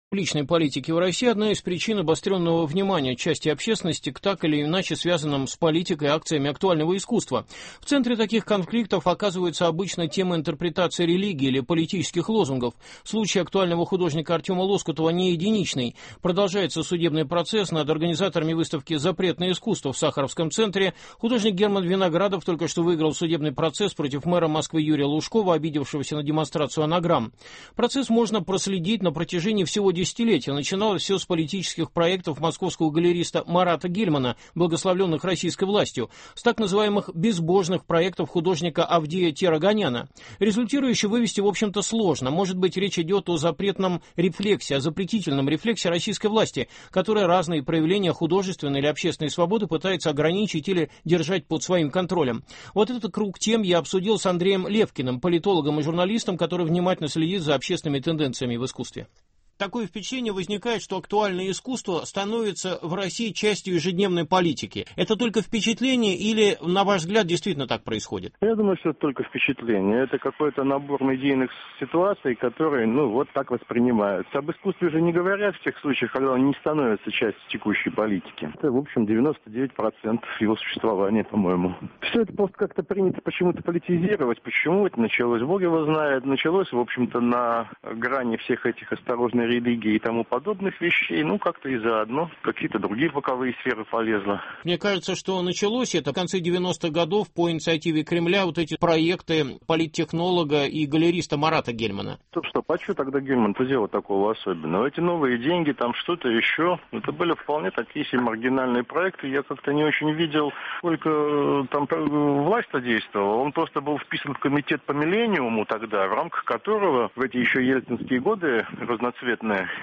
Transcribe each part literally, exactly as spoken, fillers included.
Личной политики в России одна из причин обостренного внимания части общественности к так или иначе связанным с политикой и акциями актуального искусства. В центре таких конфликтов оказывается обычно тема интерпретации религии или политических лозунгов. Случай актуального художника Артема Лоскутова не единичный. Продолжается судебный процесс над организаторами выставки «Запретное искусство» в Сахаровском центре. Художник Герман Виноградов только что выиграл судебный процесс против мэра Москвы Юрия Лужкова, обидевшегося на демонстрацию анаграмм. Процесс можно проследить на протяжении всего десятилетия. Начиналось все с политических проектов московского галериста Марата Гельмана, благословленных российской властью, с так называемых безбожных проектов художника Авдея Терагоняна. Результирующе вывести, в общем-то, сложно. Может быть, речь идет о запретном рефлексе, о запретительном рефлексе российской власти, которая разные проявления художественной или общественной свободы пытается ограничить или держать под своим контролем. Вот этот круг тем я обсудил с Андреем Левкиным, политологом и журналистом, который внимательно следит за общественными тенденциями в искусстве. Такое впечатление возникает, что актуальное искусство становится в России частью ежедневной политики. Это только впечатление или, на ваш взгляд, действительно так происходит? Я думаю, что это только впечатление. Это какой-то набор медийных ситуаций, которые, ну, вот так воспринимаются. Об искусстве же не говорят в тех случаях, когда он не становится частью текущей политики. Это, в общем, девяносто девять процентов его существования, по-моему. Все это просто как-то принято почему-то политизировать. Почему это началось? Бог его знает. Началось, в общем-то, на грани всех этих осторожных религии и тому подобных вещей, ну, как-то и заодно какие-то другие боковые сферы полезло. Мне кажется, что началось это в конце девяностых годов по инициативе Кремля, вот эти проекты политтехнолога и галериста Марата Гельмана. То что, а что тогда Гельман-то делал такого особенного? Эти новые деньги, там что-то еще, это были вполне такие себе маргинальные проекты, я как-то не очень видел, сколько там власть-то действовала. Он просто был вписан в комитет по миллениуму тогда, в рамках которого в эти еще ельцинские годы разноцветные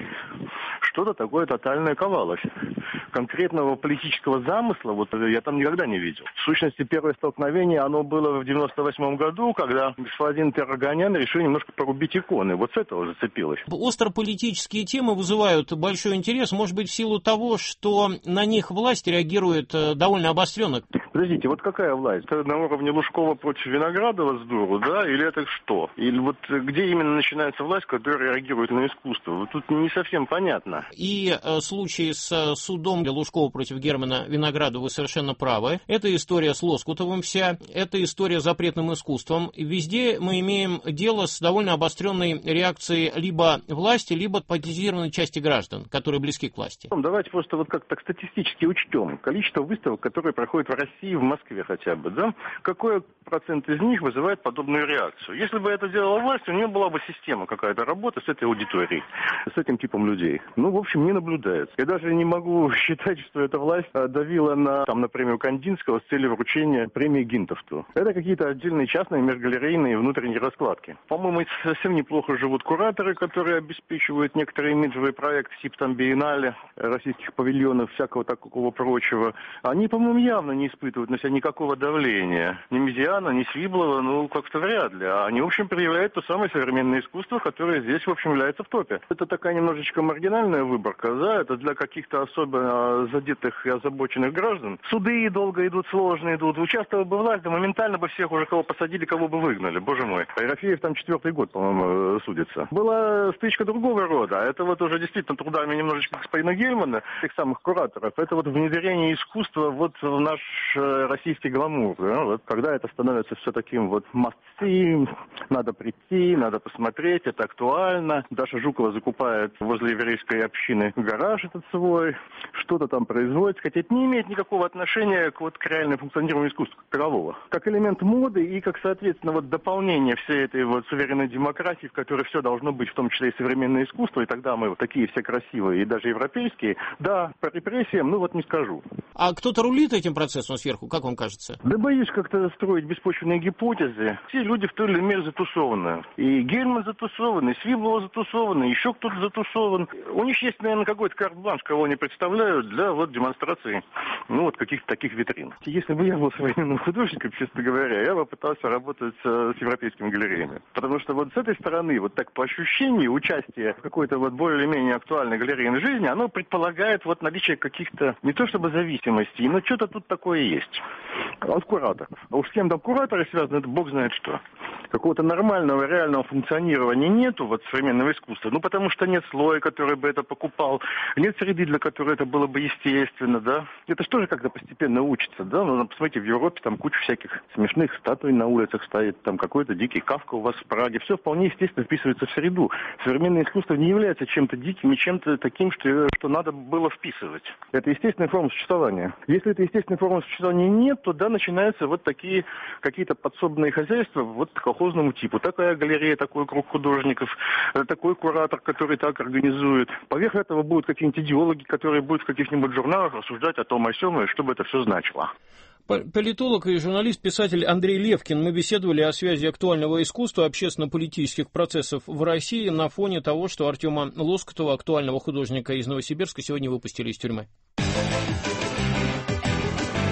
что-то такое тотальное ковалось. Конкретного политического замысла вот я там никогда не видел. В сущности, первое столкновение, оно было в девяносто восьмом году, когда господин Терагонян решил немножко порубить иконы. Вот с этого зацепилось. Острополитические темы вызывают большой интерес, может быть, в силу того, что на них власть реагирует довольно обостренно. Подождите, вот какая власть? Это на уровне Лужкова против Виноградова с дуру, да? Или это что? Или вот где именно начинается власть, которая реагирует на искусство? Вот тут не совсем понятно. И э, случай с э, судом Лужкова против Германа Виноградова, вы совершенно правы. Это история с Лоскутовым вся, это история с запретным искусством. Везде мы имеем дело с довольно обостренной реакцией либо власти, либо политизированной части граждан, которые близки к власти. Давайте просто вот как-то статистически учтем количество выставок, которые проходят в России, в Москве хотя бы, да? Какой процент из них вызывает подобную реакцию? Если бы это делала власть, у нее была бы система какая-то работы с этой аудиторией, с этим типом людей. Ну, в общем, не наблюдается. Я даже не могу считать, что эта власть давила на, там, на премию Кандинского с целью вручения премии Гинтовту. Это какие-то отдельные частные межгалерейные внутренние раскладки. По-моему, совсем неплохо живут кураторы, которые обеспечивают некоторые имиджевые проекты, типа там биеннале, российских павильонов, всякого такого прочего. Они, по-моему, явно не испытывают на себя никакого давления. Ни Мезиана, ни Свиблова, ну, как-то вряд ли. А они, в общем, проявляют то самое современное искусство, которое здесь, в общем, является в топе. Это такая немножечко маргинальная выборка, да, это для каких-то особо задетых и озабоченных граждан. Суды долго идут, сложно идут. Участвовала бы власть, да моментально бы всех уже кого посадили, кого бы выгнали, боже мой. Ерофеев там четвертый год, по-моему, судится. Была стычка другого рода, это вот уже действительно трудами немножечко господина Гельмана, тех самых кураторов, это вот внедрение искусства вот в наш российский гламур, да? Вот, когда это становится все таким вот must see, надо прийти, надо посмотреть, это актуально. Даша Жукова закупает возле еврейской общины гараж этот свой, что-то там производит, хотя это не имеет никакого отношения к, вот, к реальному функционированию искусства как такового. Как элемент моды и как, соответственно, вот дополнение всей этой вот суверенной демократии, в которой все должно быть, в том числе и современное искусство, и тогда мы вот такие все красивые и даже европейские. Да, по репрессиям, ну вот не скажу. А кто-то рулит этим процессом сверху, как вам кажется? Да боюсь как-то строить беспочвенные гипотезы. Все люди в той или иной мере затусованы. И Гельман затусован, и Свиблова затусован, и еще кто-то затусован. У них есть, наверное, какой-то карт-бланш, кого они представляют для вот демонстрации, ну, вот каких-то таких витрин. Если бы я был современным художником, честно говоря, я бы пытался работать с европейскими галереями. Потому что вот с этой стороны, вот так по ощущению, участие в какой-то вот более-менее актуальной галерейной жизни, оно предполагает вот наличие каких-то, не то чтобы зависимостей, но что-то тут такое есть. есть. Он куратор. А уж с кем там кураторы связаны, это бог знает что. Какого-то нормального, реального функционирования нету вот современного искусства. Ну, потому что нет слоя, который бы это покупал, нет среды, для которой это было бы естественно, да. Это же тоже как-то постепенно учится, да. Ну, посмотрите, в Европе там куча всяких смешных статуй на улицах стоит, там какой-то дикий Кафка у вас в Праге. Все вполне естественно вписывается в среду. Современное искусство не является чем-то диким и чем-то таким, что, что надо было вписывать. Это естественная форма существования. Если этой естественной формы существования нет, то да, начинаются вот такие какие-то подсобные хозяйства, вот колхозному типу. Такая галерея, такой круг художников, такой куратор, который так организует. Поверх этого будут какие-нибудь идеологи, которые будут в каких-нибудь журналах рассуждать о том, о сём, и что бы это все значило. Политолог и журналист-писатель Андрей Левкин. Мы беседовали о связи актуального искусства и общественно-политических процессов в России на фоне того, что Артема Лоскутова, актуального художника из Новосибирска, сегодня выпустили из тюрьмы.